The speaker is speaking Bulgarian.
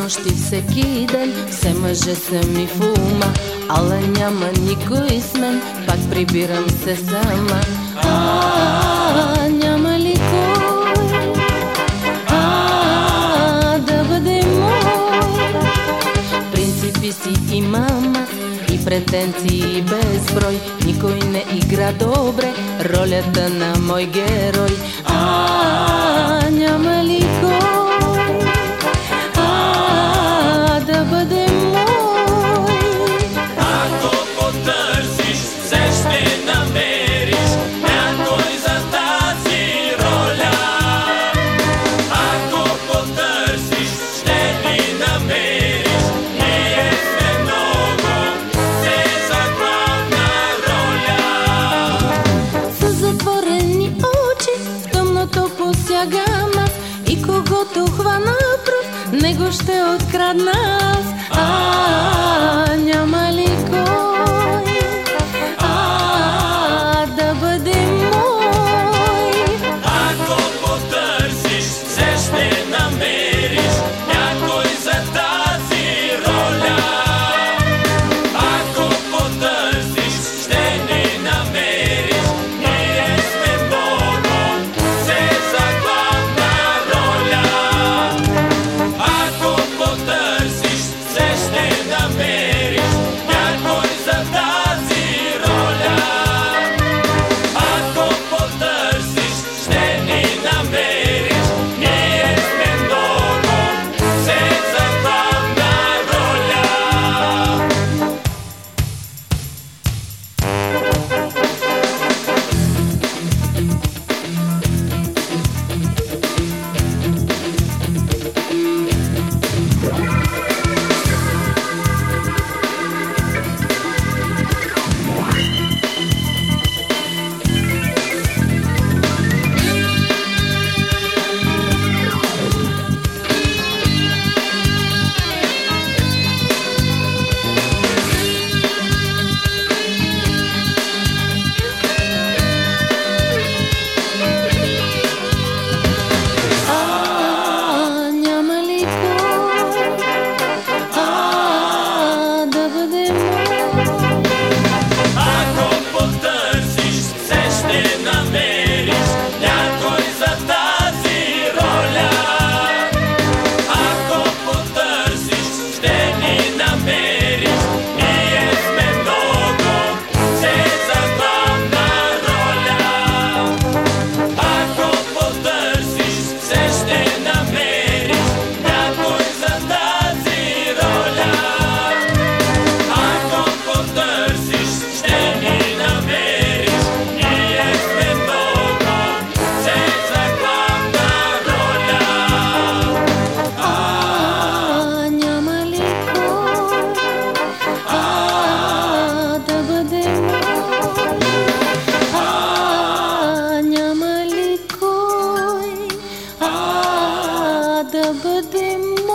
нощи всеки ден, все мъже са ми в ума, ала няма никой с мен, пак прибирам се сама. Няма ли кой да бъде мой? Принципи си имам и претенции безброй, никой не игра добре ролята на мой герой. Няма ли кой да бъде мой? Ако потърсиш, все ще намериш някой за тази роля. Ако потърсиш, ще ни намериш. Ние сме много, все за главна роля. С затворени очи в тъмното посягам аз, и когото хвана пръв, него ще открадна аз. Няма ли кой да бъде мой? Ако потърсиш, все ще намериш някой за тази роля. Ако потърсиш, ще ни намериш. Ние сме много, все за главна роля. Ако потърсиш, все ще намериш някой за тази роля. Ако потърсиш, ще ни намериш. Ние сме много, все за главна роля. Няма ли кой да бъде мой? Ако потърсиш, все ще намериш някой за тази роля. Ако потърсиш, ще ни намериш. Ние сме много, все за главна роля. Ако потърсиш, все ще намериш някой за тази роля. Ако потърсиш, ще ни намериш. Ние сме много, все за главна роля. Няма ли кой да бъде мой? Няма ли кой да бъде мой?